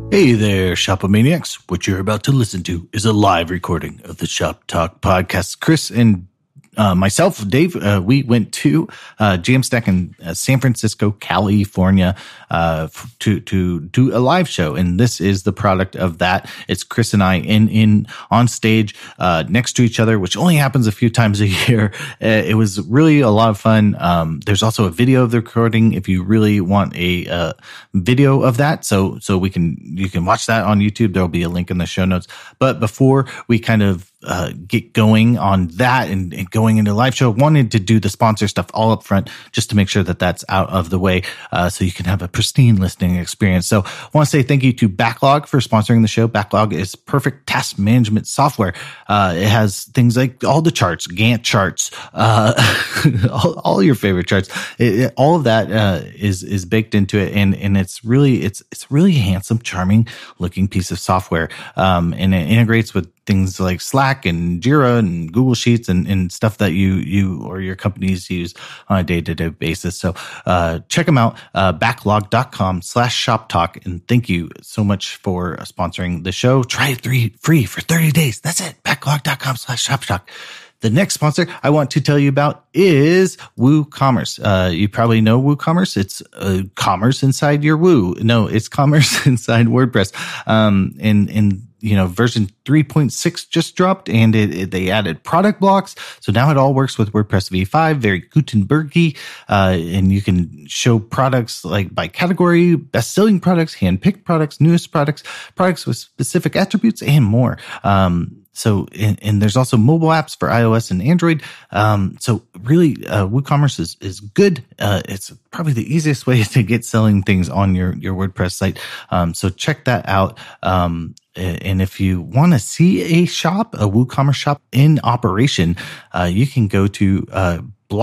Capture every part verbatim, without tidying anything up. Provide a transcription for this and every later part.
Hey there, Shopomaniacs. What you're about to listen to is a live recording of the Shop Talk podcast. Chris and uh, myself, Dave, uh, we went to uh, Jamstack in uh, San Francisco, California, uh, f- to to do a live show, and this is the product of that. It's Chris and I in in on stage uh, next to each other, which only happens a few times a year. Uh, it was really a lot of fun. Um, there's also a video of the recording if you really want a uh, video of that. So so we can you can watch that on YouTube. There'll be a link in the show notes. But before we kind of Uh, get going on that and, and going into the live show, wanted to do the sponsor stuff all up front just to make sure that that's out of the way uh, so you can have a pristine listening experience. So I want to say thank you to Backlog for sponsoring the show. Backlog is perfect task management software. Uh, it has things like all the charts, Gantt charts, uh, all, all your favorite charts. It, it, all of that uh, is is baked into it, and and it's really it's it's really handsome, charming looking piece of software, um, and it integrates with things like Slack and Jira and Google Sheets and, and stuff that you you or your companies use on a day-to-day basis. So uh, check them out, uh, backlog.com slash shop talk. And thank you so much for sponsoring the show. Try it three, free for thirty days. That's it. Backlog.com slash shop talk. The next sponsor I want to tell you about is WooCommerce. Uh, you probably know WooCommerce. It's uh, commerce inside your Woo. No, it's commerce inside WordPress. Um, and, and, you know, version three point six just dropped, and it, it, they added product blocks. So now it all works with WordPress v five, very Gutenberg-y, uh, and you can show products like by category, best-selling products, hand-picked products, newest products, products with specific attributes, and more. Um, So, and, and there's also mobile apps for iOS and Android. Um, so really, uh, WooCommerce is, is good. Uh, it's probably the easiest way to get selling things on your, your WordPress site. Um, so check that out. Um, and if you want to see a shop, a WooCommerce shop in operation, uh, you can go to, uh,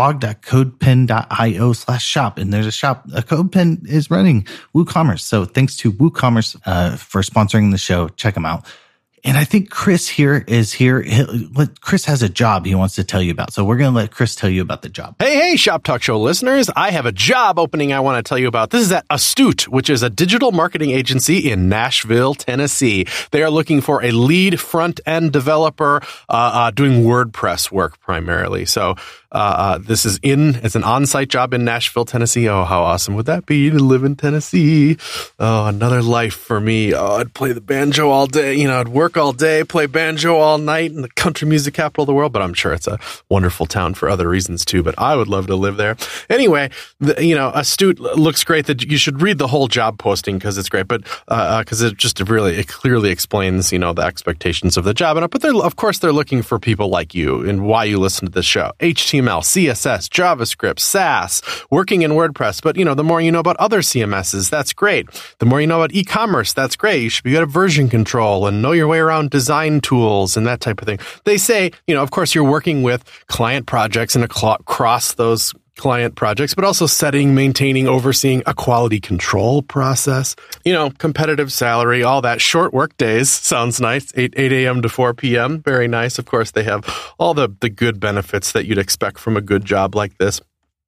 blog.codepen.io slash shop. And there's a shop, a CodePen is running WooCommerce. So thanks to WooCommerce, uh, for sponsoring the show. Check them out. And I think Chris here is here. Chris has a job he wants to tell you about. So we're going to let Chris tell you about the job. Hey, hey, Shop Talk Show listeners. I have a job opening I want to tell you about. This is at Astute, which is a digital marketing agency in Nashville, Tennessee. They are looking for a lead front-end developer uh, uh, doing WordPress work primarily. So uh, uh, this is in, it's an on-site job in Nashville, Tennessee. Oh, how awesome would that be to live in Tennessee? Oh, another life for me. Oh, I'd play the banjo all day. You know, I'd work all day, play banjo all night in the country music capital of the world, but I'm sure it's a wonderful town for other reasons too, but I would love to live there. Anyway, the, you know, Astute looks great. That you should read the whole job posting because it's great, but uh, because it just really, it clearly explains, you know, the expectations of the job. And but they're, of course, they're looking for people like you and why you listen to this show. H T M L, C S S, JavaScript, Sass, working in WordPress. But, you know, the more you know about other C M Ss, that's great. The more you know about e-commerce, that's great. You should be good at version control and know your way around design tools and that type of thing. They say, you know, of course, you're working with client projects and across those client projects, but also setting, maintaining, overseeing a quality control process, you know, competitive salary, all that. Short work days sounds nice. eight a.m. to four p.m. Very nice. Of course, they have all the, the good benefits that you'd expect from a good job like this.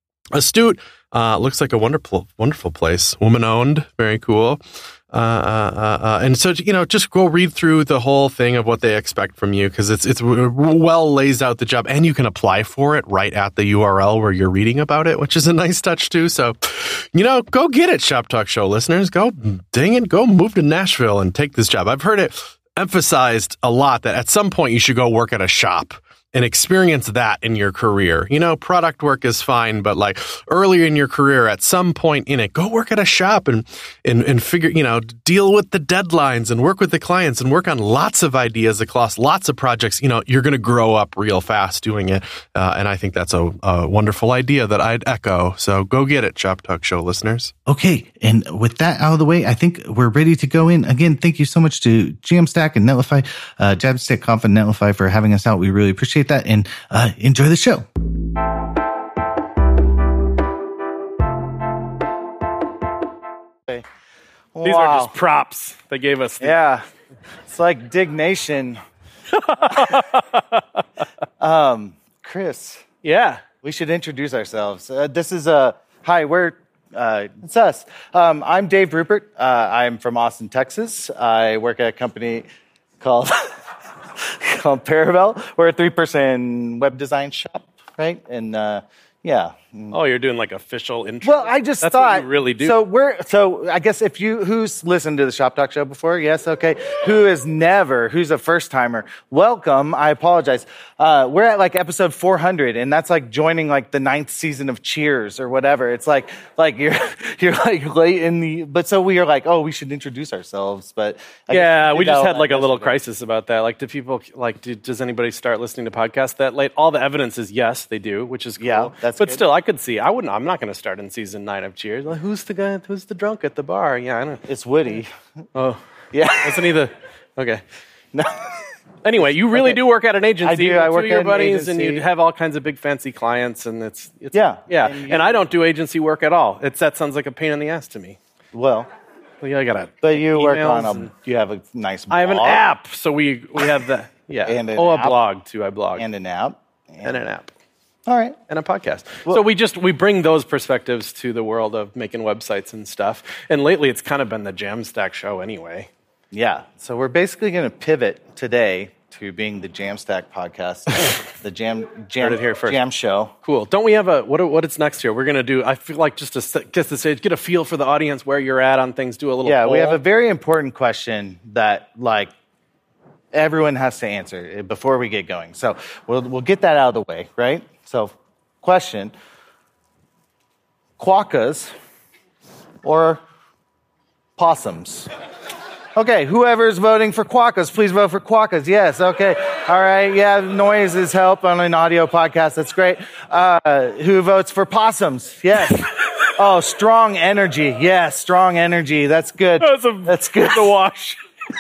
Astute uh, looks like a wonderful, wonderful place. Woman owned. Very cool. Uh, uh, uh, and so, you know, just go read through the whole thing of what they expect from you because it's it's well lays out the job, and you can apply for it right at the U R L where you're reading about it, which is a nice touch too. So, you know, go get it, Shop Talk Show listeners. Go, dang it, go move to Nashville and take this job. I've heard it emphasized a lot that at some point you should go work at a shop and experience that in your career. You know, product work is fine, but like earlier in your career, at some point in it, go work at a shop and, and, and figure, you know, deal with the deadlines and work with the clients and work on lots of ideas across lots of projects. You know, you're going to grow up real fast doing it. Uh, and I think that's a, a wonderful idea that I'd echo. So go get it, Shop Talk Show listeners. Okay. And with that out of the way, I think we're ready to go in. Again, thank you so much to Jamstack and Netlify, uh, Jamstack Conf and Netlify for having us out. We really appreciate that, and uh, enjoy the show. Wow. These are just props they gave us. The- yeah, it's like dignation. um, Chris. Yeah, we should introduce ourselves. Uh, this is a uh, hi. We're Uh, it's us. Um, I'm Dave Rupert. Uh, I'm from Austin, Texas. I work at a company called called Paravel. We're a three-person web design shop, right? And uh, yeah. Oh, you're doing like official intro. Well, I just That's thought what you really do. So we're so I guess if you who's listened to the Shop Talk show before, yes, okay. Who has never, who's a first timer? Welcome. I apologize. Uh, we're at like episode four hundred, and that's like joining like the ninth season of Cheers or whatever. It's like like you're you're like late in the. But so we are like, oh, we should introduce ourselves. But I yeah, we just that had like a little yesterday. crisis about that. Like, do people like? Do, does anybody start listening to podcasts that late? All the evidence is yes, they do, which is cool. Yeah, that's but good. still, I could see. I wouldn't. I'm not going to start in season nine of Cheers. Like, who's the guy? Who's the drunk at the bar? Yeah, I don't. It's Woody. Oh, Yeah. wasn't he the? Okay. No. Anyway, you really Okay. do work at an agency. I do. with I two work of your at an buddies, and agency. you have all kinds of big fancy clients, and it's, it's Yeah. yeah. And And, you- I don't do agency work at all. It's that sounds like a pain in the ass to me. Well, Well, yeah, I gotta. but you work on emails a. and- You have a nice. I have an blog app, so we we have the yeah. And an oh, a app. blog too. I blog and an app. and an app. All right. And a podcast. So we just we bring those perspectives to the world of making websites and stuff. And lately, it's kind of been the Jamstack show anyway. Yeah. So we're basically going to pivot today to being the Jamstack podcast, the Jam Jam Heard it here first. Jam show. Cool. Don't we have a what? What it's next here? We're gonna do. I feel like just to set- get the stage, get a feel for the audience where you're at on things. Do a little. Yeah, we have poll. a very important question that like everyone has to answer before we get going. So we'll we'll get that out of the way, right? So, question: quokkas or possums? Okay, whoever's voting for quokkas, please vote for quokkas. Yes, okay. All right, yeah, noises help on an audio podcast. That's great. Uh, who votes for possums? Yes. Oh, strong energy. Yes, strong energy. That's good. That's, a, That's good. The wash.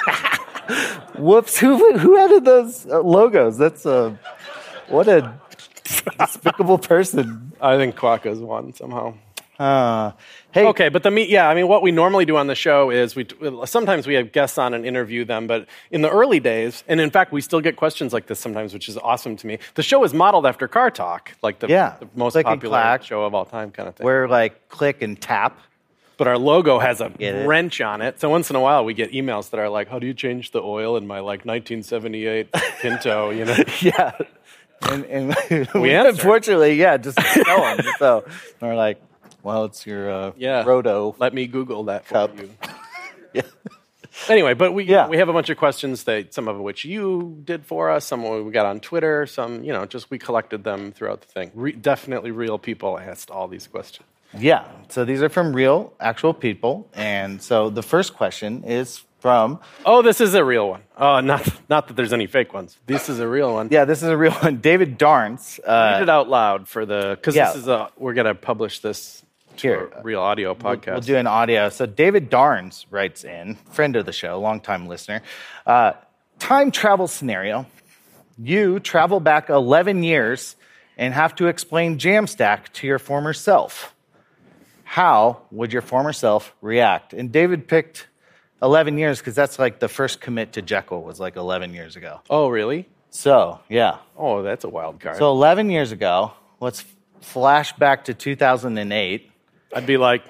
Whoops. Who who added those uh, logos? That's a, what a despicable person. I think Quokka's won somehow. Uh, hey, Okay, but the meat, yeah, I mean, what we normally do on the show is we sometimes we have guests on and interview them, but in the early days, and in fact, we still get questions like this sometimes, which is awesome to me. The show is modeled after Car Talk, like the, Yeah, the most click and popular clack. show of all time kind of thing. we're like click and tap. But our logo has a Get it? wrench on it. So once in a while, we get emails that are like, how do you change the oil in my like nineteen seventy-eight Pinto, you know? Yeah. And, and we answer. unfortunately, yeah, just tell them. So we're like, well, it's your uh, Yeah. Roto. Let me Google that for Cup. you. Yeah. Anyway, but we Yeah. we have a bunch of questions that some of which you did for us, some we got on Twitter, some you know just we collected them throughout the thing. Re- definitely real people asked all these questions. Yeah. So these are from real, actual people. And so the first question is from, Oh, this is a real one. Oh, not not that there's any fake ones. This is a real one. yeah, this is a real one. David Darns. Uh, Read it out loud for the because Yeah. this is a we're gonna publish this to Here. a real audio podcast. We'll do an audio. So David Darns writes in, friend of the show, longtime listener. Uh, time travel scenario. You travel back eleven years and have to explain Jamstack to your former self. How would your former self react? And David picked eleven years because that's like the first commit to Jekyll was like eleven years ago. Oh, really? So, yeah. Oh, that's a wild card. So eleven years ago, let's flash back to two thousand eight. I'd be like,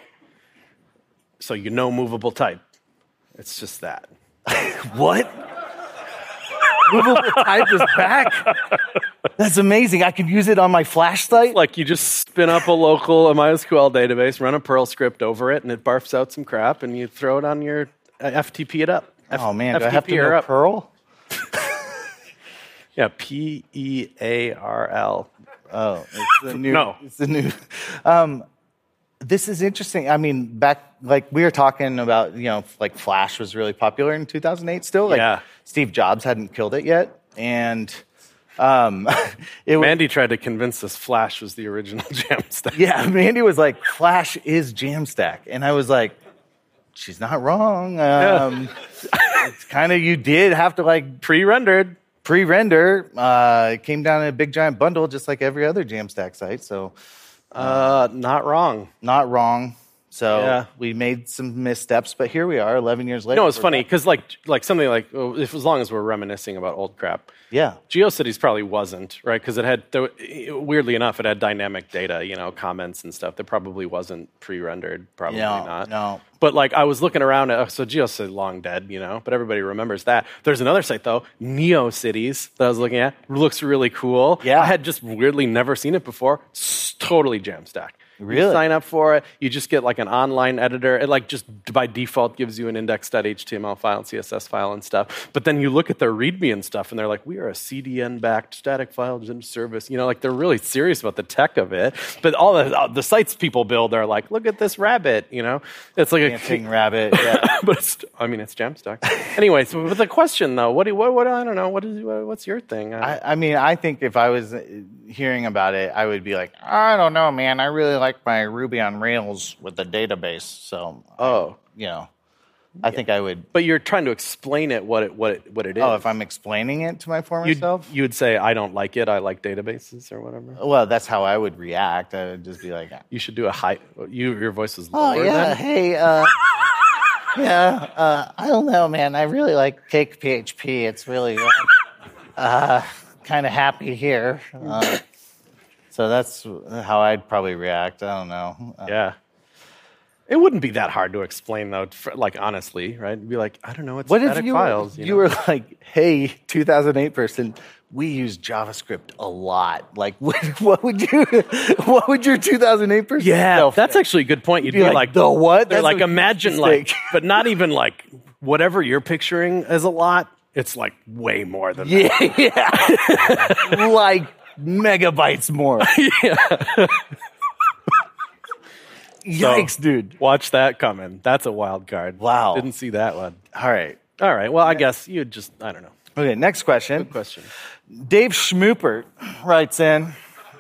so you know movable type. It's just that. What? Movable type is back? That's amazing. I can use it on my Flash site? Like you just spin up a local MySQL database, run a Perl script over it, and it barfs out some crap, and you throw it on your uh, F T P it up. F- Oh, man. Do I F T have to P her know up. Perl? Yeah, P E A R L. Oh, it's the new. No. It's the new. Um, this is interesting. I mean, back, like, we were talking about, you know, like, Flash was really popular in two thousand eight still. Like, Yeah. Steve Jobs hadn't killed it yet. And um, it was. Mandy tried to convince us Flash was the original Jamstack. Yeah, Mandy was like, Flash is Jamstack. And I was like, she's not wrong. Um, it's kind of, you did have to like Pre-rendered. pre-render. Uh, it came down in a big giant bundle, just like every other Jamstack site. So Uh, not wrong. not wrong. So Yeah. we made some missteps, but here we are, eleven years later. You know, it's We're funny back. because like like something like oh, if as long as we're reminiscing about old crap, Yeah. GeoCities probably wasn't right because it had there- weirdly enough it had dynamic data, you know, comments and stuff that probably wasn't pre-rendered, probably No, not. no. But like I was looking around at oh, so GeoCities long dead, you know, but everybody remembers that. There's another site though, NeoCities that I was looking at, looks really cool. Yeah. I had just weirdly never seen it before. It's totally Jamstack. You Really? sign up for it. You just get like an online editor. It like just by default gives you an indexed H T M L file and C S S file and stuff. But then you look at their README and stuff, and they're like, "We are a C D N-backed static file service." You know, like they're really serious about the tech of it. But all the all the sites people build are like, "Look at this rabbit." You know, it's like Dancing a rabbit. Yeah. but it's, I mean, it's Jamstack. Anyway, so but the question though, what do you, what, what I don't know, what is what, what's your thing? I, I mean, I think if I was uh, hearing about it, I would be like, I don't know, man. I really like my Ruby on Rails with the database. So, oh, you know, I think I would. but you're trying to explain it what it what it, what it is. Oh, if I'm explaining it to my former You'd, self? you would say, I don't like it, I like databases or whatever. Well, that's how I would react. I would just be like, You should do a high, you, your voice was oh, lower yeah, then? hey, uh, yeah, uh, I don't know, man. I really like Cake P H P. It's really uh, kind of happy here. Uh, so that's how I'd probably react. I don't know. Uh, Yeah. It wouldn't be that hard to explain, though, for, like, honestly, right? It'd be like, I don't know, it's What if static you, files. you, You, know? were like, hey, two thousand eight person, we use JavaScript a lot. Like, what, what would you, what would your two thousand eight person Yeah, self that's think? actually a good point. You'd be be like, like, "The what? They're That's like, a imagine, mistake." like, but not even like whatever you're picturing as a lot, it's like way more than Yeah, yeah. Like megabytes more. Yikes, So, dude. Watch that coming. That's a wild card. Wow. Didn't see that one. All right. All right. Well, I guess you just, I don't know. Okay, next question. Question. Dave Schmoopert writes in.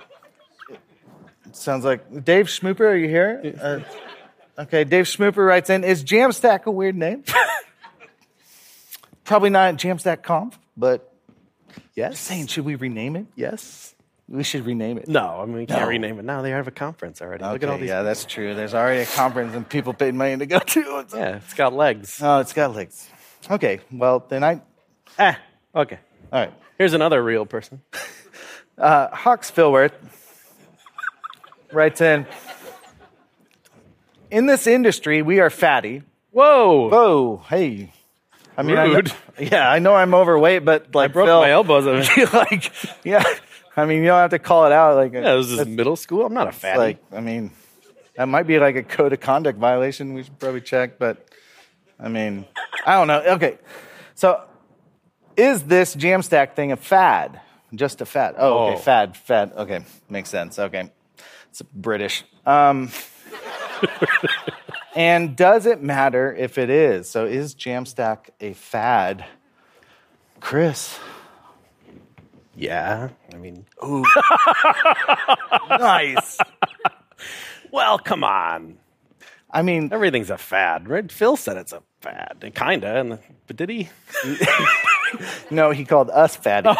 Sounds like Dave Schmooper, are you here? Uh, okay, Dave Schmooper writes in, is Jamstack a weird name? Probably not Jamstack Conf, but Yes. just saying, should we rename it? Yes. We should rename it. No, I mean, we can't No. rename it now. They have a conference already. Look at all Okay, these. yeah, that's true. There's already a conference and people paid money to go to it. Yeah, it's got legs. Oh, it's got legs. Okay, well, then I, Ah, okay. all right. Here's another real person. Uh, Hawks Philworth writes in, in this industry, we are fatty. Whoa. Whoa, hey. I mean, I know- Rude. yeah, I know I'm overweight, but like I broke Phil, my elbows. on it. like, yeah. I mean, you don't have to call it out. Like, Yeah, this is middle school. I'm not a fatty. like, I mean, that might be like a code of conduct violation. We should probably check, but I mean, I don't know. Okay, so is this Jamstack thing a fad? Just a fad? Oh, okay, Oh. fad, fad. Okay, makes sense. Okay, it's British. Um, and does it matter if it is? So is Jamstack a fad? Chris. yeah. I mean, Nice. well, come on. I mean, Everything's a fad, right? Phil said it's a fad, and kinda. And but did he? no, he called us fatty.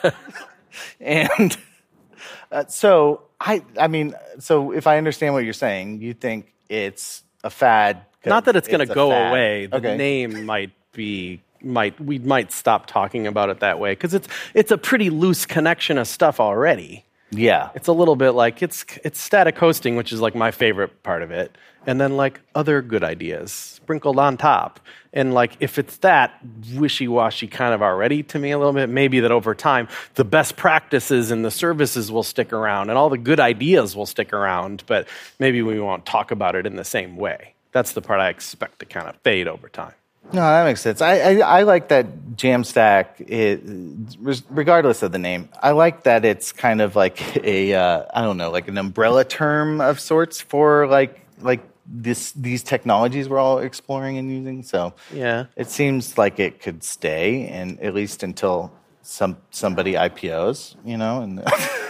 and uh, so I, I mean, so if I understand what you're saying, you think it's a fad. 'cause Not that it's going a to go fad. away. The Okay. name might be might we might stop talking about it that way because it's it's a pretty loose connection of stuff already. Yeah. It's a little bit like it's it's static hosting, which is like my favorite part of it, and then like other good ideas sprinkled on top. And like if it's that wishy-washy kind of already to me a little bit, maybe that over time the best practices and the services will stick around and all the good ideas will stick around, but maybe we won't talk about it in the same way. That's the part I expect to kind of fade over time. No, that makes sense. I, I, I like that Jamstack, it, regardless of the name, I like that it's kind of like a, uh, I don't know, like an umbrella term of sorts for like like this these technologies we're all exploring and using. So Yeah. it seems like it could stay, and at least until some somebody I P Os, you know. And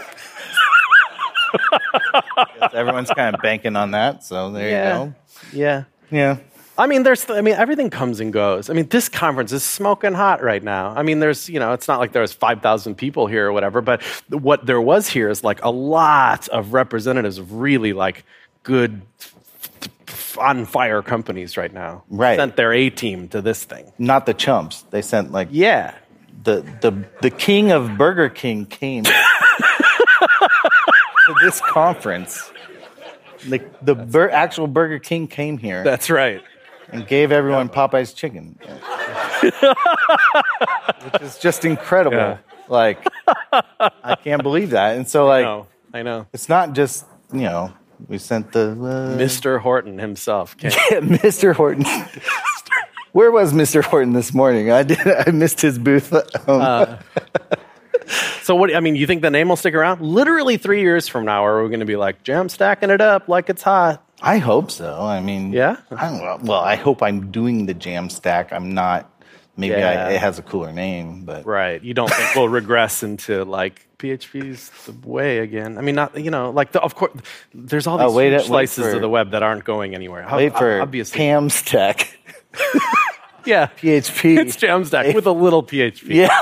guess everyone's kind of banking on that. So there Yeah. you go. Yeah. Yeah. I mean, there's, I mean, everything comes and goes. I mean, this conference is smoking hot right now. I mean, there's, you know, it's not like there's five thousand people here or whatever, but what there was here is like a lot of representatives of really like good, on fire companies right now. Right. Sent their A team to this thing. Not the chumps. They sent like Yeah. the the the king of Burger King came to this conference. The the bur- actual Burger King came here That's right. and gave everyone Popeye's chicken, which is just incredible. Yeah. Like, I can't believe that. And so, like, No, I know. it's not just, you know, we sent the uh, Mister Horton himself came. Mister Horton. Where was Mister Horton this morning? I did. I missed his booth. Um, Uh, So what? I mean, you think the name will stick around? Literally three years from now, are we going to be like jam stacking it up like it's hot? I hope so. I mean, Yeah? I don't know. Well, I hope I'm doing the jam stack. I'm not. Maybe Yeah. I, it has a cooler name, but Right. You don't think we'll regress into like P H P's the way again? I mean, not you know, like the, of course, there's all these Oh, wait, huge wait slices for- of the web that aren't going anywhere. How- wait for obviously, Pam Stack. yeah, P H P. it's Jamstack with a little P H P. Yeah.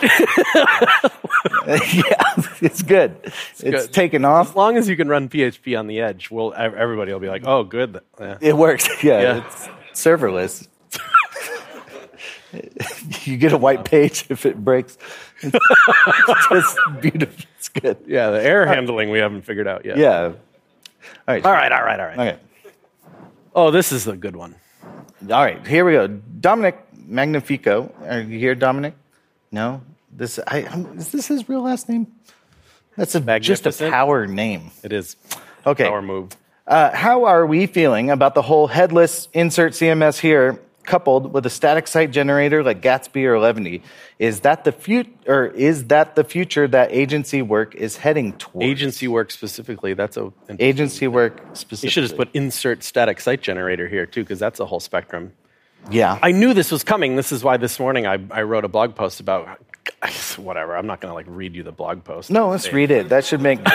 yeah, it's good. It's, good. taken off. As long as you can run P H P on the edge, we'll ev- everybody will be like, oh, good. Yeah. It works. Yeah, Yeah. it's serverless. You get a white page if it breaks. It's just beautiful. It's good. Yeah, the error handling we haven't figured out yet. Yeah. All right. All right, all right, all right. Okay. Oh, this is a good one. All right. Here we go. Dominic Magnifico. Are you here, Dominic? No. This. I. I'm- Is this his real last name? That's a, just a Magnificent? power name. It is Okay. power move. Uh, how are we feeling about the whole headless insert C M S here, coupled with a static site generator like Gatsby or Eleventy? Is that the fut- or is that the future that agency work is heading towards? Agency work specifically. That's a. Agency work specifically. You should just put insert static site generator here too, because that's a whole spectrum. Yeah. I knew this was coming. This is why this morning I, I wrote a blog post about whatever. I'm not going to like read you the blog post. no, let's read it. That should make.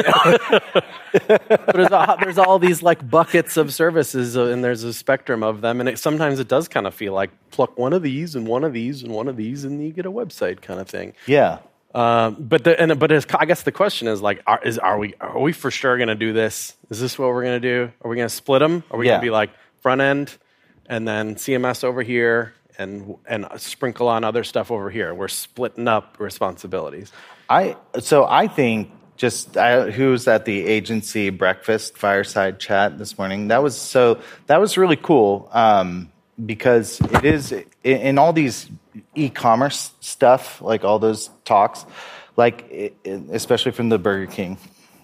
But there's, a, there's all these like buckets of services, uh, and there's a spectrum of them. And it, sometimes it does kind of feel like pluck one of these and one of these and one of these, and you get a website kind of thing. yeah. Um, but the, and but it's, I guess the question is like, are, is are we are we for sure going to do this? Is this what we're going to do? Are we going to split them? Are we Yeah. going to be like front end and then C M S over here and and sprinkle on other stuff over here? We're splitting up responsibilities. I so I think just I, who was at the agency breakfast fireside chat this morning. That was so that was really cool um, because it is in, in all these e-commerce stuff, like all those talks, like it, it, especially from the Burger King.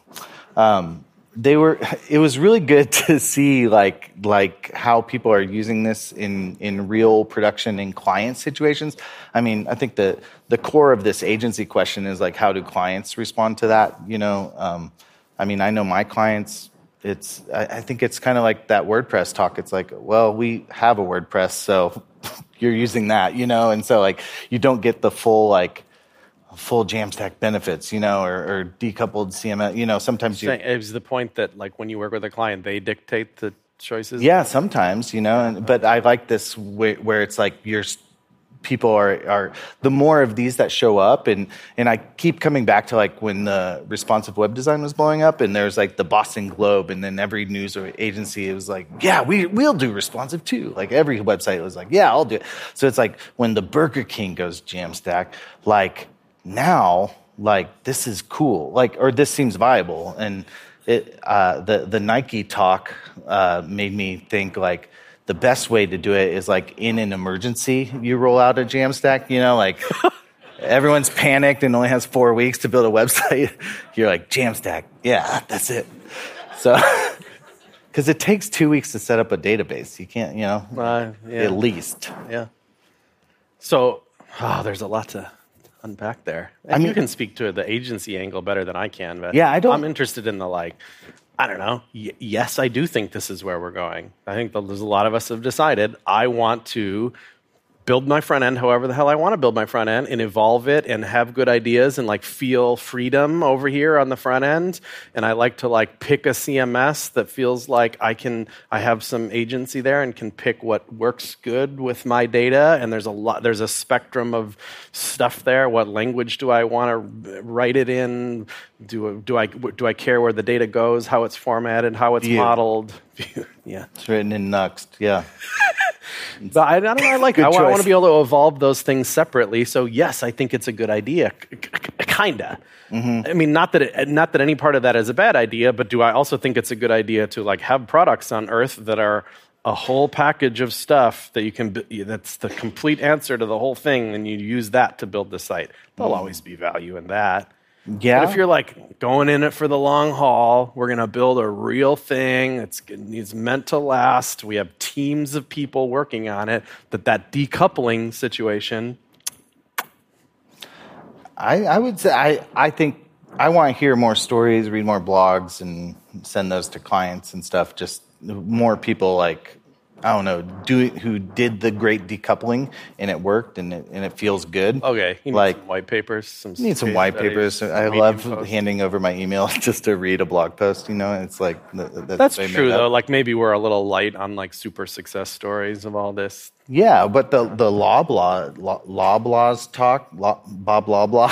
Um, they were. It was really good to see like like how people are using this in in real production in client situations. I mean, I think the the core of this agency question is like, how do clients respond to that? You know, um, I mean, I know my clients. It's. I, I think it's kind of like that WordPress talk. It's like, well, we have a WordPress, so you're using that, you know, and so like you don't get the full like. full Jamstack benefits, you know, or, or decoupled C M S, you know, sometimes you... It was the point that like when you work with a client, they dictate the choices. Yeah, sometimes, you know, and, but I like this way, where it's like you're... People are, are the more of these that show up, and and I keep coming back to like when the responsive web design was blowing up, and there's like the Boston Globe, and then every news agency it was like, yeah, we we'll do responsive too. Like every website was like, yeah, I'll do it. So it's like when the Burger King goes Jamstack, like now, like this is cool, like or this seems viable, and it uh, the the Nike talk uh, made me think like. The best way to do it is like in an emergency, you roll out a Jamstack, you know, like everyone's panicked and only has four weeks to build a website. You're like, Jamstack, yeah, that's it. So, because it takes two weeks to set up a database. You can't, you know, Uh, yeah. at least. Yeah. So, oh, there's a lot to unpack there. And I mean- you can speak to the agency angle better than I can. But Yeah, I don't- I'm interested in the like. I don't know. Y- yes, I do think this is where we're going. I think that there's a lot of us have decided I want to build my front end however the hell I want to build my front end and evolve it and have good ideas and like feel freedom over here on the front end. And I like to like pick a C M S that feels like I can, I have some agency there and can pick what works good with my data. And there's a lot, there's a spectrum of stuff there. What language do I want to write it in? Do, do I, do I care where the data goes, how it's formatted, how it's Vue. modeled? Yeah. It's written in Nuxt, yeah. But I, I don't know. I like it. I, I want to be able to evolve those things separately. So yes, I think it's a good idea, kinda. Mm-hmm. I mean, not that it, not that any part of that is a bad idea, but do I also think it's a good idea to like have products on Earth that are a whole package of stuff that you can. That's the complete answer to the whole thing, and you use that to build the site. There'll mm. always be value in that. Yeah. But if you're like going in it for the long haul, we're going to build a real thing. It's, it's meant to last. We have teams of people working on it. That that decoupling situation. I, I would say I, I think I want to hear more stories, read more blogs, and send those to clients and stuff. Just more people like, I don't know, do who did the great decoupling and it worked and it, and it feels good. Okay, you need like some white papers. Some need some white papers. I love posts. handing over my email just to read a blog post. You know, it's like that, that's true though. Like maybe we're a little light on like super success stories of all this. Yeah, but the the Loblaw Loblaw's talk, law, Bob Loblaw,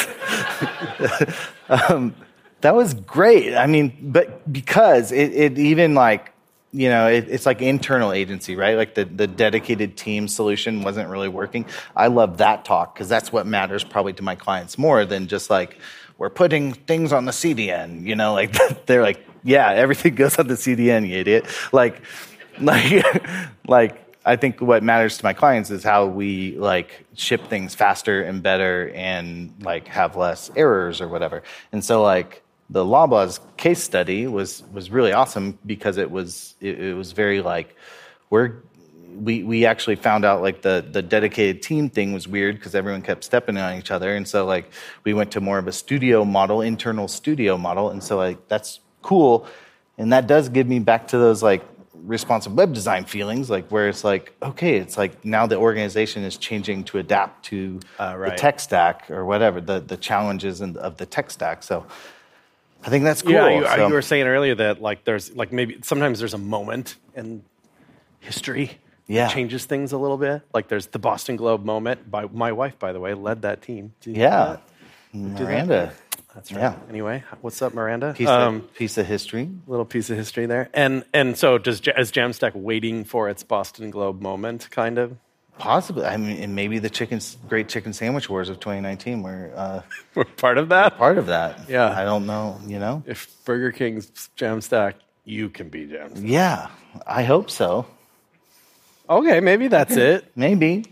um, that was great. I mean, but because it, it even like. You know, it, it's like internal agency, right? Like the, the dedicated team solution wasn't really working. I love that talk because that's what matters probably to my clients more than just like, we're putting things on the C D N, you know, like they're like, yeah, everything goes on the C D N, you idiot. Like, like, like I think what matters to my clients is how we like ship things faster and better and like have less errors or whatever. And so like, the Loblaw's case study was was really awesome because it was it, it was very like we're we we actually found out like the the dedicated team thing was weird because everyone kept stepping on each other, and so like we went to more of a studio model, internal studio model, and so like that's cool, and that does give me back to those like responsive web design feelings, like where it's like okay, it's like now the organization is changing to adapt to uh, right. the tech stack or whatever the the challenges in, of the tech stack, so. I think that's cool. Yeah, you, so. you were saying earlier that like there's like maybe sometimes there's a moment in history yeah. that changes things a little bit. Like there's the Boston Globe moment. By my wife, by the way, led that team. Yeah, Miranda. That? That's right. Yeah. Anyway, what's up, Miranda? Piece, um, of, piece of history. Little piece of history there. And and so does is Jamstack waiting for its Boston Globe moment, kind of? Possibly. I mean, and maybe the chicken, Great Chicken Sandwich Wars of twenty nineteen were uh, we're part of that. Part of that. Yeah. I don't know. You know, if Burger King's Jamstack, you can be Jamstack. Yeah, I hope so. Okay, maybe that's it. Maybe.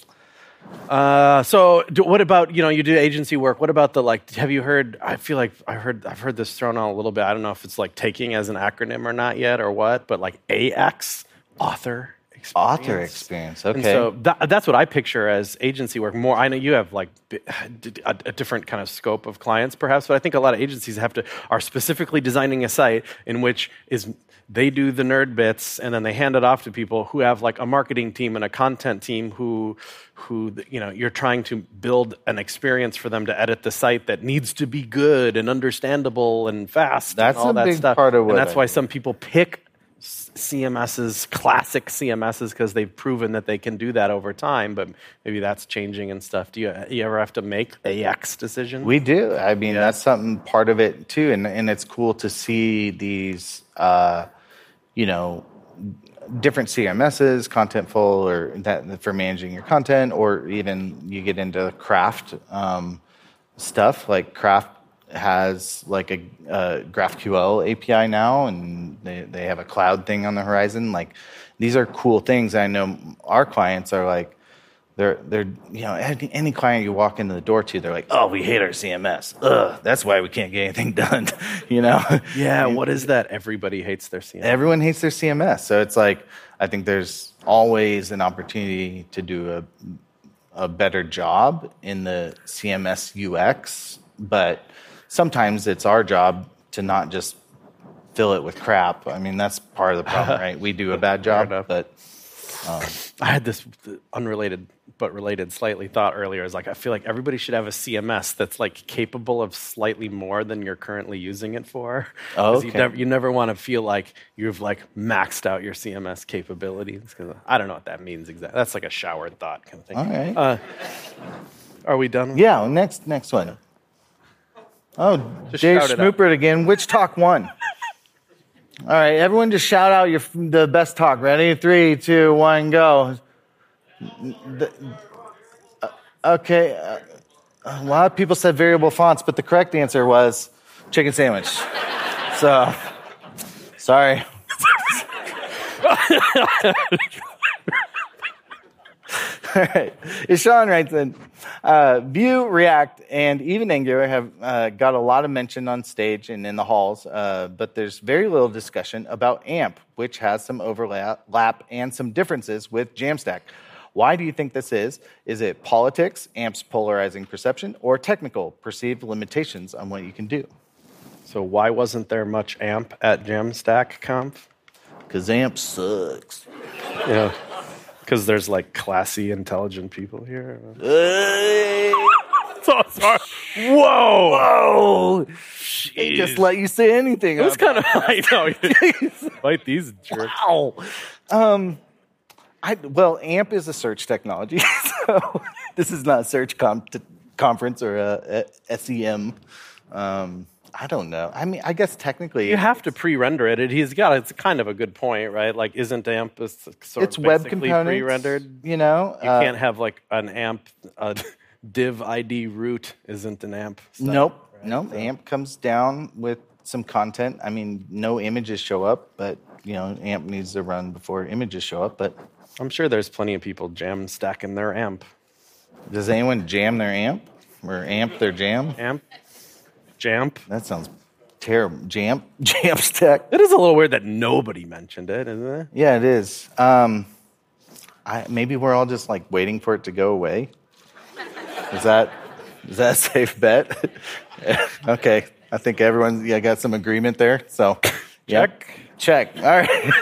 Uh, so, do, what about you know you do agency work? What about the like? Have you heard? I feel like I heard I've heard this thrown out a little bit. I don't know if it's like taking as an acronym or not yet or what, but like A X, author. Experience. Author experience, okay. And so that, that's what I picture as agency work. More, I know you have like a, a different kind of scope of clients, perhaps, but I think a lot of agencies have to are specifically designing a site in which is they do the nerd bits and then they hand it off to people who have like a marketing team and a content team who, who you know, you're trying to build an experience for them to edit the site that needs to be good and understandable and fast. That's and all a that big stuff. part of what and that's I why do. some people pick C M Ss, classic C M Ss, because they've proven that they can do that over time, but maybe that's changing and stuff. Do you, you ever have to make A X decisions? We do. I mean, yeah. that's something part of it too, and and it's cool to see these, uh, you know, different C M Ss, Contentful, or that for managing your content, or even you get into craft um, stuff like Craft. Has like a, a GraphQL A P I now, and they, they have a cloud thing on the horizon. Like these are cool things. I know our clients are like, they're they're you know any, any client you walk into the door to, they're like, oh, we hate our C M S. Ugh, that's why we can't get anything done. you know? Yeah. What is that? Everybody hates their C M S. Everyone hates their C M S. So it's like I think there's always an opportunity to do a a better job in the C M S U X, but sometimes it's our job to not just fill it with crap. I mean, that's part of the problem, right? We do a bad job, but Um, I had this unrelated but related slightly thought earlier. Is like I feel like everybody should have a C M S that's like capable of slightly more than you're currently using it for. Oh, okay. You never, you never want to feel like you've like maxed out your C M S capabilities. Because I don't know what that means exactly. That's like a showered thought kind of thing. All right. Uh, are we done? Yeah. Next, next one. Oh, Just Dave shout it out. Schmoopert again. Which talk won? All right, everyone, just shout out your the best talk. Ready? Three, two, one, go. The, uh, okay. Uh, a lot of people said variable fonts, but the correct answer was chicken sandwich. So, sorry. All right. Sean writes in, uh, Vue, React, and even Angular have uh, got a lot of mention on stage and in the halls, uh, but there's very little discussion about AMP, which has some overlap and some differences with Jamstack. Why do you think this is? Is it politics, AMP's polarizing perception, or technical, perceived limitations on what you can do? So why wasn't there much AMP at Jamstack Conf? Because AMP sucks. Yeah. Because there's like classy, intelligent people here. Hey. So sorry. Whoa! Whoa! They just let you say anything. It was about kind of, I know. Like these jerks. Wow. Um, I, well, AMP is a search technology, so this is not a search com- t- conference or a, a S E M. Um, I don't know. I mean, I guess technically You have to pre-render it. it. He's got it's kind of a good point, right? Like, isn't AMP a s- sort it's of web basically components, pre-rendered? You know, You uh, can't have like an AMP, a div I D root isn't an AMP. Stuff, Nope. right? Nope. So- AMP comes down with some content. I mean, no images show up, but you know, AMP needs to run before images show up. But I'm sure there's plenty of people jam stacking their AMP. does anyone jam their AMP or AMP their jam? AMP? Jamp? That sounds terrible. Jam, Jamstack. It is a little weird that nobody mentioned it, isn't it? Yeah, it is. Um, I, maybe we're all just like waiting for it to go away. Is that is that a safe bet? Okay, I think everyone yeah got some agreement there. So yeah. Check. check. All right.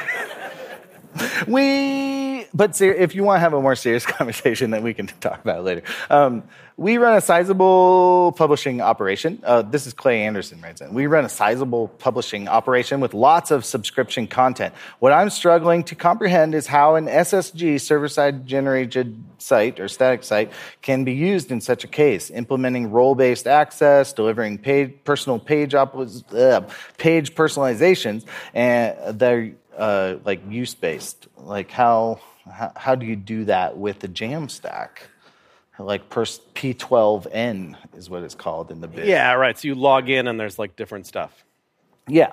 we, but ser- if you want to have a more serious conversation, then we can talk about it later. Um, we run a sizable publishing operation. Uh, this is Clay Anderson, right? We run a sizable publishing operation with lots of subscription content. What I'm struggling to comprehend is how an S S G, server-side generated site or static site, can be used in such a case. Implementing role-based access, delivering page, personal page, oppos- uh, page personalizations, and they're uh, like use-based. Like how, how how do you do that with the Jamstack? Like P twelve N is what it's called in the bid. Yeah, right. So you log in and there's like different stuff. Yeah.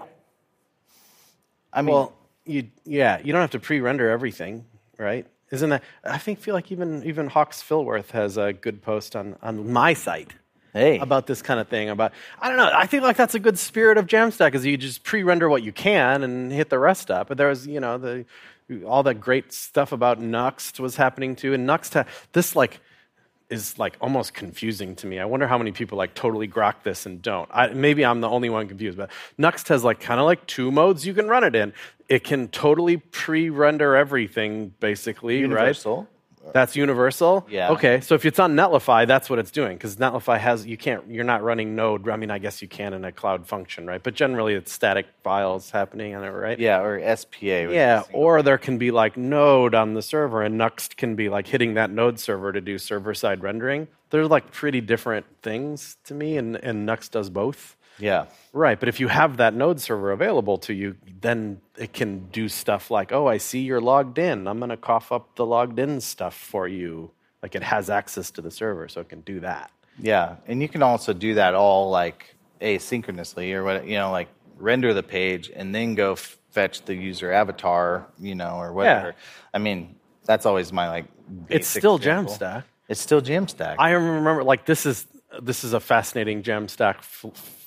I mean, Well, you yeah, you don't have to pre-render everything, right? Isn't that? I think feel like even even Hawks Philworth has a good post on on my site hey, about this kind of thing. About I don't know. I think like that's a good spirit of Jamstack is you just pre-render what you can and hit the rest up. But there was you know the all that great stuff about Nuxt was happening too, and Nuxt ha- this like. is like almost confusing to me. I wonder how many people like totally grok this and don't. I, maybe I'm the only one confused, but Nuxt has like kind of like two modes you can run it in. It can totally pre-render everything, basically, universal. right? That's universal? Yeah. Okay, so if it's on Netlify, that's what it's doing, because Netlify has, you can't, you're not running Node. I mean, I guess you can in a cloud function, right? But generally it's static files happening on it, right? Yeah, or S P A. Yeah, or there can be like Node on the server, and Nuxt can be like hitting that Node server to do server-side rendering. They're like pretty different things to me, and, and Nuxt does both. Yeah. Right, but if you have that Node server available to you, then it can do stuff like, oh, I see you're logged in. I'm going to cough up the logged in stuff for you. Like it has access to the server, so it can do that. Yeah, and you can also do that all like asynchronously or what, you know, like render the page and then go f- fetch the user avatar, you know, or whatever. Yeah. I mean, that's always my like basic It's still example. Jamstack. It's still Jamstack. I remember, like, this is this is a fascinating Jamstack f- f-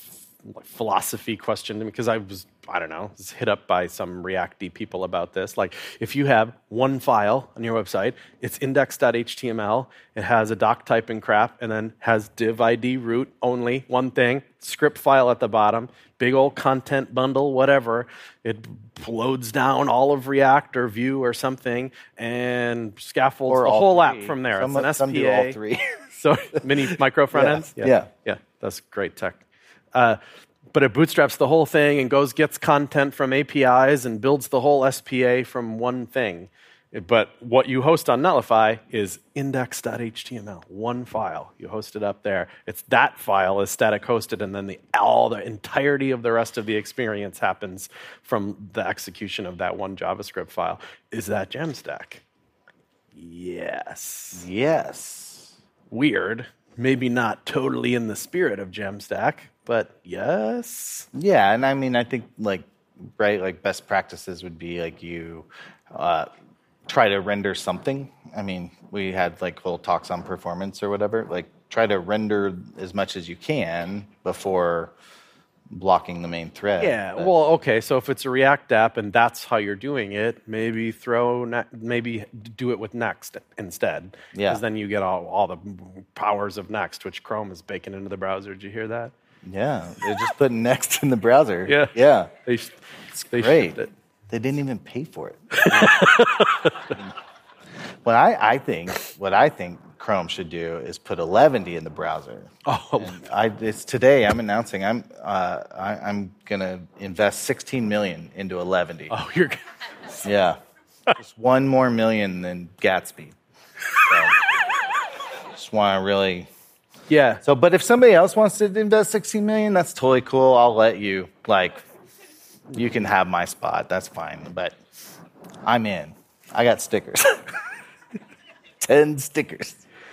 like philosophy question because I was, I don't know, was hit up by some React-y people about this. Like, if you have one file on your website, it's index.html, it has a doc type and crap, and then has div I D root only, one thing, script file at the bottom, big old content bundle, whatever. It loads down all of React or Vue or something and scaffolds Or the all whole three. app from there. Some, it's an some S P A. do all three. So mini micro front ends? Yeah. Yeah. Yeah, that's great tech. Uh, but it bootstraps the whole thing and goes, gets content from A P Is and builds the whole S P A from one thing. But what you host on Netlify is index.html, one file. You host it up there. It's that file is static hosted, and then the, all the entirety of the rest of the experience happens from the execution of that one JavaScript file. Is that Jamstack? Yes. Yes. Weird. Maybe not totally in the spirit of Jamstack, but yes. Yeah, and I mean, I think like right, like best practices would be like you uh, try to render something. I mean, we had like little talks on performance or whatever. Like, try to render as much as you can before blocking the main thread. Yeah. But, well, okay. So if it's a React app and that's how you're doing it, maybe throw ne- maybe do it with Next instead. Yeah. Because then you get all, all the powers of Next, which Chrome is baking into the browser. Did you hear that? yeah, they're just putting Next in the browser. Yeah. yeah, They sh- they great. shipped it. They didn't even pay for it. What I, I think, what I think Chrome should do is put eleven D in the browser. Oh, And I, it's today. I'm announcing. I'm uh, I, I'm gonna invest sixteen million into eleven D. oh, you're. Yeah, just one more million than Gatsby. So, just want to really. Yeah. So, but if somebody else wants to invest sixteen million, that's totally cool. I'll let you. Like, you can have my spot. That's fine. But I'm in. I got stickers. Ten stickers.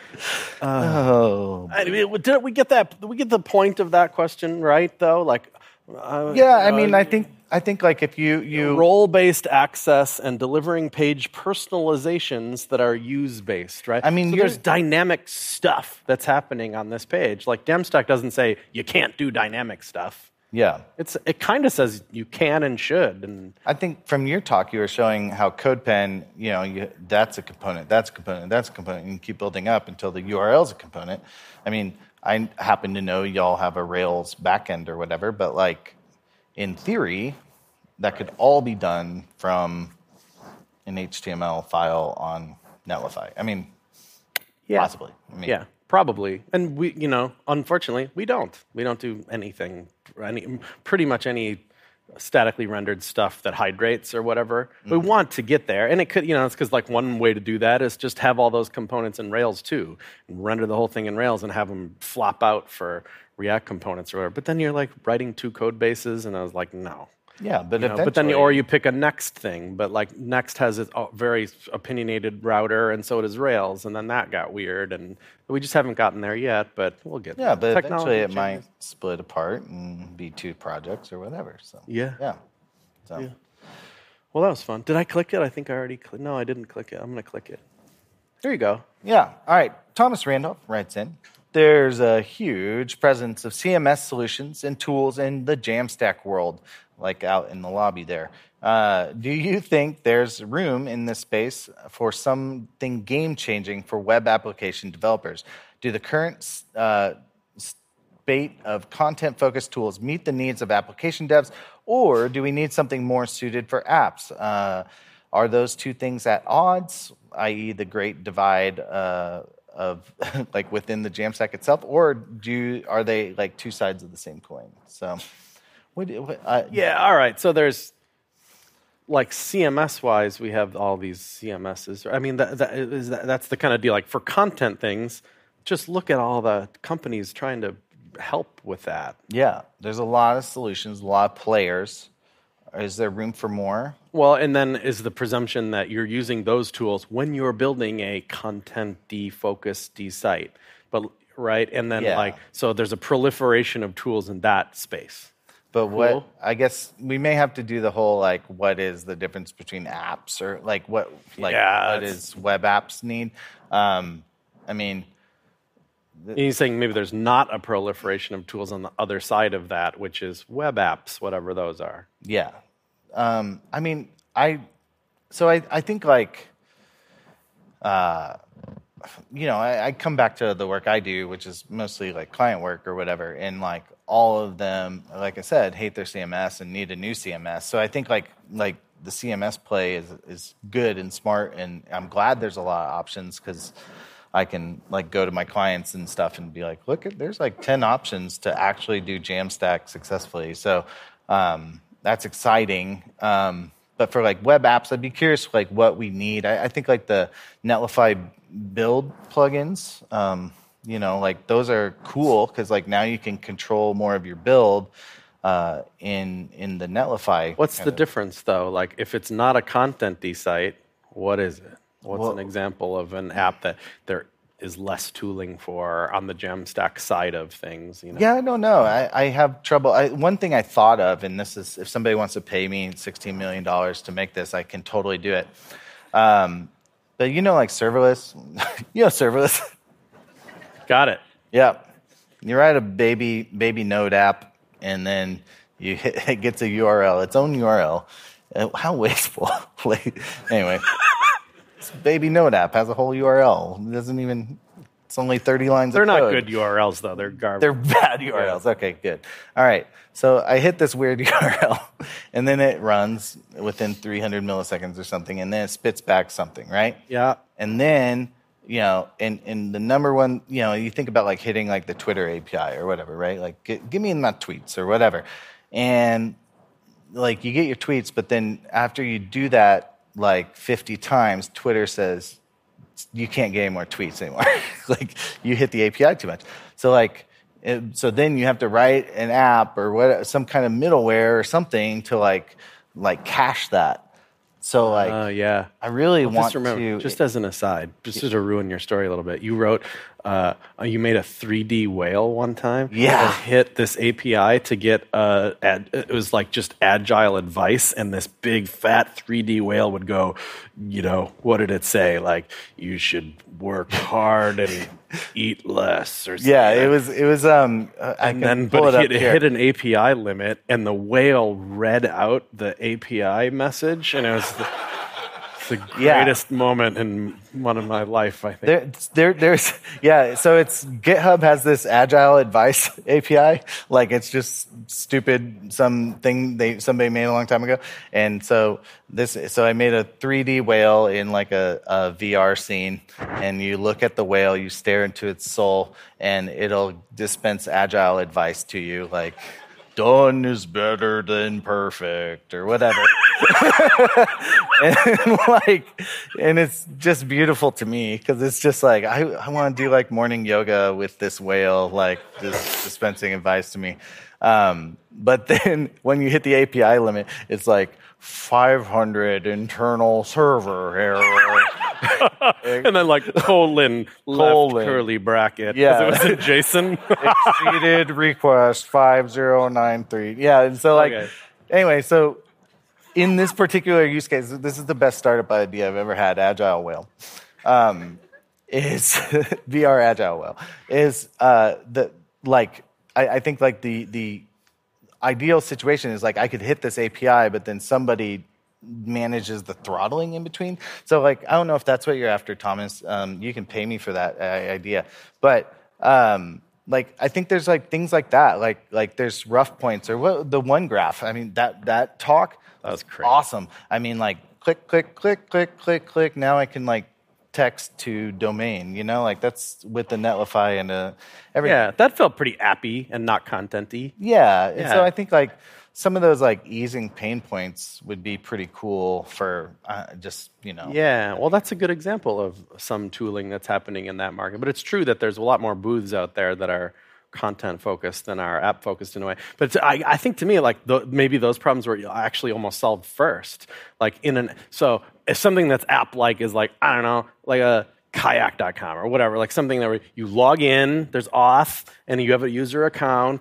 oh. I mean, did we get that? Did we get the point of that question right? Though, like. Uh, Yeah, I uh, mean, I think I think like if you you role-based access and delivering page personalizations that are use-based, right? I mean, so you're- there's dynamic stuff that's happening on this page. Like Jamstack doesn't say you can't do dynamic stuff. yeah. It's it kind of says you can and should. And I think from your talk, you were showing how CodePen, you know, you, that's a component, that's a component, that's a component, and you keep building up until the U R L is a component. I mean, I happen to know y'all have a Rails backend or whatever, but like in theory, that could all be done from an H T M L file on Netlify. I mean, yeah, possibly. I mean, yeah, probably. And we, you know, unfortunately, we don't. We don't do anything. Any pretty much any statically rendered stuff that hydrates or whatever. Mm-hmm. We want to get there, and it could, you know, it's because like one way to do that is just have all those components in Rails too, and render the whole thing in Rails and have them flop out for React components or whatever. But then you're like writing two code bases, and I was like, no. Yeah, but You know, eventually, but then, or you pick a Next thing, but like Next has a very opinionated router, and so does Rails, and then that got weird, and we just haven't gotten there yet. But we'll get there. yeah, but Technology eventually it changes. might split apart and be two projects or whatever. So Yeah. yeah. So Yeah. Well, that was fun. Did I click it? I think I already clicked. No, I didn't click it. I'm going to click it. There you go. yeah. All right. Thomas Randolph writes in. There's a huge presence of C M S solutions and tools in the Jamstack world, like out in the lobby there. Uh, do you think there's room in this space for something game-changing for web application developers? Do the current uh, spate of content-focused tools meet the needs of application devs, or do we need something more suited for apps? Uh, are those two things at odds, that is the great divide uh, of like within the Jamstack itself, or do are they like two sides of the same coin? So, what, what, uh, Yeah, all right. So there's, like C M S-wise, we have all these C M Ss. I mean, that, that is, that, that's the kind of deal. Like for content things, just look at all the companies trying to help with that. yeah, there's a lot of solutions, a lot of players. Is there room for more? Well, and then is the presumption that you're using those tools when you're building a content-focused site, but right, and then Yeah. like so there's a proliferation of tools in that space. But what Cool. I guess we may have to do the whole like what is the difference between apps or like what like Yeah, what it's- is web apps need? Um, I mean, You're saying maybe there's not a proliferation of tools on the other side of that, which is web apps, whatever those are. Yeah. Um, I mean, I, so I, I think like, uh, you know, I, I come back to the work I do, which is mostly like client work or whatever. And like all of them, like I said, hate their C M S and need a new C M S. So I think like, like the C M S play is, is good and smart. And I'm glad there's a lot of options because I can like go to my clients and stuff and be like, look, there's like ten options to actually do Jamstack successfully. So um, that's exciting. Um, but for like web apps, I'd be curious like what we need. I, I think like the Netlify build plugins, um, you know, like those are cool because like now you can control more of your build uh, in in the Netlify. What's the of. difference though? Like if it's not a content-y site, what is it? What's well, an example of an app that there is less tooling for on the Jamstack side of things? You know? Yeah, I don't know. I, I have trouble. I, one thing I thought of, and this is if somebody wants to pay me sixteen million dollars to make this, I can totally do it. Um, but you know, like serverless, you know, serverless. Got it. Yeah, you write a baby baby Node app, and then you hit, it gets a U R L, its own U R L. Uh, how wasteful. like, anyway. Baby Node app has a whole U R L. It doesn't even, it's only thirty lines They're of code. They're not good U R Ls, though. They're garbage. They're bad U R Ls. Okay, good. All right. So I hit this weird U R L, and then it runs within three hundred milliseconds or something, and then it spits back something, right? Yeah. And then, you know, and, and the number one, you know, you think about like hitting like the Twitter A P I or whatever, right? Like, give, give me my tweets or whatever. And like you get your tweets, but then after you do that, like fifty times, Twitter says you can't get any more tweets anymore. like you hit the A P I too much. So like, it, so then you have to write an app or what, some kind of middleware or something to like, like cache that. So like, uh, yeah, I really well, want just remember, to. Just as an aside, just to ruin your story a little bit, you wrote, uh, you made a three D whale one time. Yeah, that hit this A P I to get uh, ad, it was like just agile advice, and this big fat three D whale would go, you know, what did it say? Like you should work hard and eat less, or something. Yeah, it was it was. Um, I and can then, pull but it, it, it hit an A P I limit, and the whale read out the A P I message, and it was the, the greatest yeah. moment in one of my life, I think. There, there, there's yeah. So it's GitHub has this agile advice A P I, like it's just stupid something they somebody made a long time ago, and so this. So I made a three D whale in like a, a V R scene, and you look at the whale, you stare into its soul, and it'll dispense agile advice to you, like done is better than perfect or whatever. and like, and it's just beautiful to me because it's just like I, I want to do like morning yoga with this whale, like just dispensing advice to me. Um, but then when you hit the A P I limit, it's like five hundred internal server error. and then like colon, colon. left curly bracket. Yeah. It was in JSON. Exceeded request five zero nine three. Yeah. And so like, okay. Anyway, so in this particular use case, this is the best startup idea I've ever had, Agile Whale. Um, is V R Agile Whale is uh, the like I, I think like the the ideal situation is like I could hit this A P I, but then somebody manages the throttling in between. So like I don't know if that's what you're after, Thomas. Um, you can pay me for that uh, idea, but um, like I think there's like things like that, like like there's rough points or what the one graph. I mean that that talk that was crazy. Awesome. I mean like click click click click click click. Now I can like text to domain, you know, like that's with the Netlify and uh, everything. Yeah, that felt pretty appy and not content-y. Yeah, yeah. And so I think like some of those like easing pain points would be pretty cool for uh, just, you know. Yeah, well, that's a good example of some tooling that's happening in that market. But it's true that there's a lot more booths out there that are content focused than are app focused in a way. But I, I think to me, like the, maybe those problems were actually almost solved first. Like in an so if something that's app like is like I don't know, like a kayak dot com or whatever, like something that where you log in, there's auth, and you have a user account,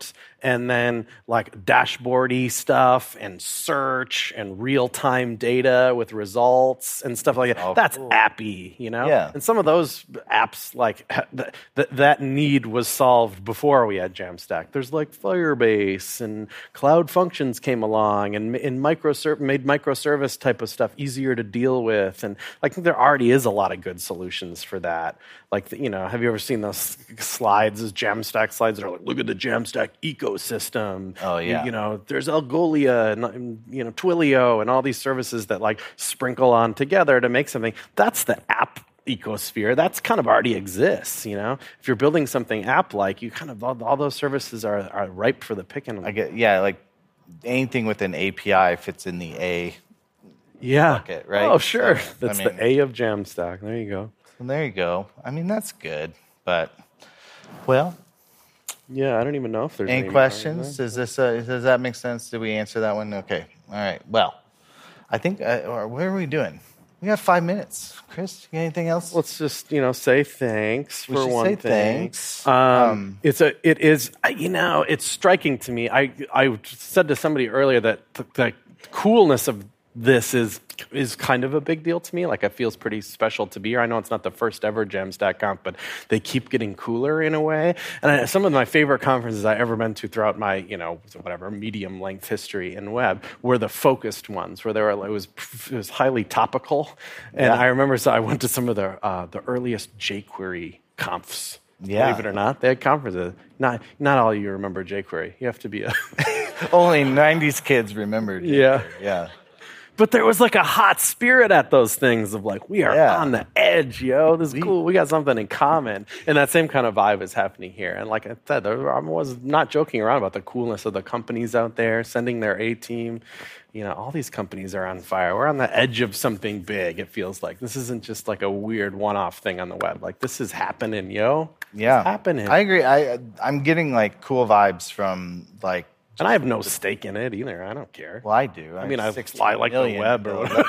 and then like dashboardy stuff and search and real-time data with results and stuff like that. Oh, That's cool. appy, you know? Yeah. And some of those apps, like th- th- that need was solved before we had Jamstack. There's like Firebase and Cloud Functions came along and, and microserv- made microservice type of stuff easier to deal with. And I think there already is a lot of good solutions for that. Like, the, you know, have you ever seen those slides, those Jamstack slides that are like, look at the Jamstack ecosystem. Oh, yeah. You, you know, there's Algolia and, you know, Twilio and all these services that like sprinkle on together to make something. That's the app ecosphere. That's kind of already exists, you know? If you're building something app-like, you kind of, all, all those services are, are ripe for the picking. I get, yeah, like anything with an A P I fits in the A yeah. bucket, right? Oh, sure. So, That's I mean, the A of Jamstack. There you go. Well, there you go. I mean, that's good. But, well, Yeah, I don't even know if there's any questions? Is this uh, does that make sense? Did we answer that one? Okay. All right. Well, I think, uh, or where are we doing? We got five minutes. Chris, you got anything else? Let's just, you know, say thanks We for should one say thing. thanks. Um, Um, it's a, it is, uh, you know, it's striking to me. I, I said to somebody earlier that the, the coolness of this is is kind of a big deal to me. Like, it feels pretty special to be here. I know it's not the first ever Jamstack Conf, but they keep getting cooler in a way. And I, some of my favorite conferences I ever been to throughout my, you know, whatever medium length history in web were the focused ones, where they were, it was it was highly topical. And Yeah. I remember, so I went to some of the uh, the earliest jQuery confs. Yeah. Believe it or not, they had conferences. Not not all of you remember jQuery. You have to be a Only nineties kids remembered. Yeah. Yeah. But there was like a hot spirit at those things of like, we are Yeah. on the edge, yo. This is cool. We got something in common. And that same kind of vibe is happening here. And like I said, there, I was not joking around about the coolness of the companies out there sending their A-team. You know, all these companies are on fire. We're on the edge of something big, it feels like. This isn't just like a weird one-off thing on the web. Like, this is happening, yo. Yeah. It's happening. I agree. I, I'm getting like cool vibes from like, and I have no stake in it either. I don't care. well, I do. I mean, I sixteen fly like the million, web or so whatever.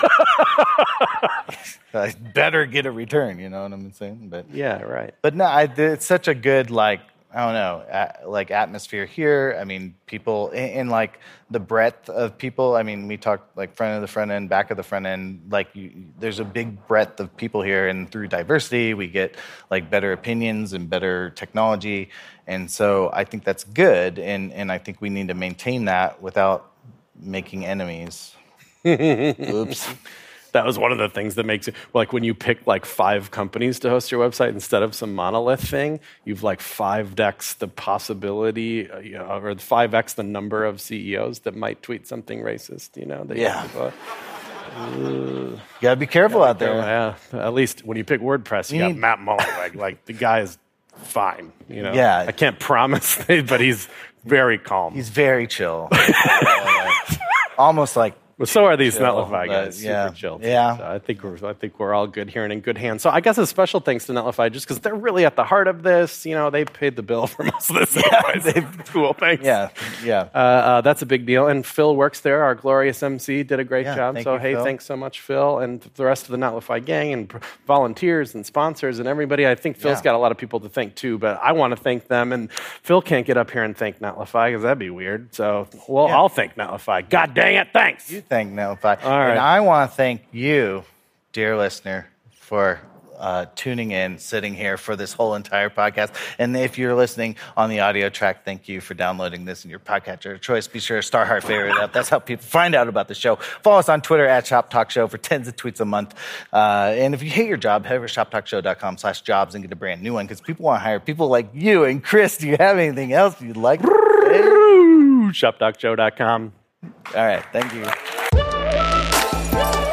I better get a return, you know what I'm saying? But Yeah, right. But no, I, it's such a good, like, I don't know, a, like atmosphere here. I mean, people in, in like the breadth of people. I mean, we talked like front of the front end, back of the front end. Like, you, there's a big breadth of people here, and through diversity, we get like better opinions and better technology. And so I think that's good, and and I think we need to maintain that without making enemies. Oops. That was one of the things that makes it, like, when you pick like five companies to host your website instead of some monolith thing, you've like five x the possibility, uh, you know, or five x the number of C E Os that might tweet something racist, you know? That Yeah. You, uh, You gotta be careful out there. yeah, at least when you pick WordPress, you You got need- Matt Mullen. Like, like the guy is fine, you know? Yeah. I can't promise, but he's very calm. He's very chill. Uh, almost like But so are these chill, Netlify but guys. yeah, Super chill. yeah. So I think we're I think we're all good here and in good hands. So I guess a special thanks to Netlify just because they're really at the heart of this. You know, they paid the bill for most of this. Yeah, cool. Thanks. yeah, yeah. Uh, uh, that's a big deal. And Phil works there. Our glorious M C did a great Yeah, job. thank So you, hey, Phil. thanks so much, Phil, and the rest of the Netlify gang and pr- volunteers and sponsors and everybody. I think Phil's Yeah. got a lot of people to thank too, but I want to thank them. And Phil can't get up here and thank Netlify because that'd be weird. So well, Yeah. I'll thank Netlify. God dang it, thanks. You thank Netlify. All right. And I want to thank you, dear listener, for uh, tuning in, sitting here for this whole entire podcast. And if you're listening on the audio track, thank you for downloading this in your podcatcher of choice. Be sure to star heart favorite up. That's how people find out about the show. Follow us on Twitter at Shop Talk Show for tens of tweets a month. Uh, and if you hate your job, head over to shoptalkshow.com slash jobs and get a brand new one because people want to hire people like you. And Chris, do you have anything else you'd like to say? shop talk show dot com. All right. Thank you.